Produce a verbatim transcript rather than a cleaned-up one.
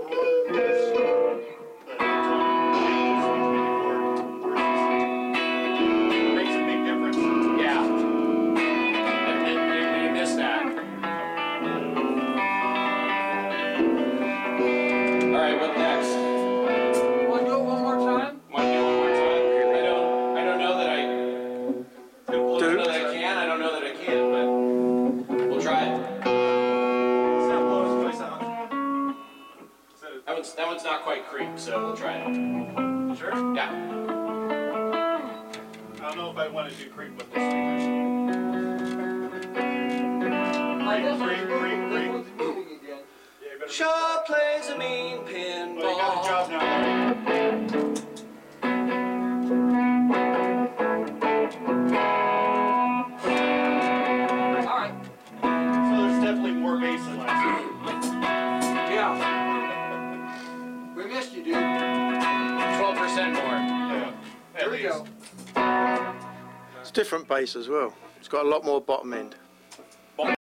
Makes a big difference. Yeah. And then you, you miss that. All right, what next? Want to do it one more time? Want to do it one more time? I don't, I don't know that I, I don't know that I can. I don't know that I can, but we'll try it. It's not blowing his voice out. Is that That one's, that one's not quite creep, so we'll try it. a, sure? Yeah. I don't know if I want to do creep with the speakers. Like this Creep, one's creep, moving- creep. this one's moving again. Yeah, you better. Shaw plays a mean Well, pinball. you got the job now. All right. So there's definitely more bass than last time. Yeah. We missed you, dude. twelve percent more. Yeah. At Here we least. go. It's different bass as well. It's got a lot more bottom end.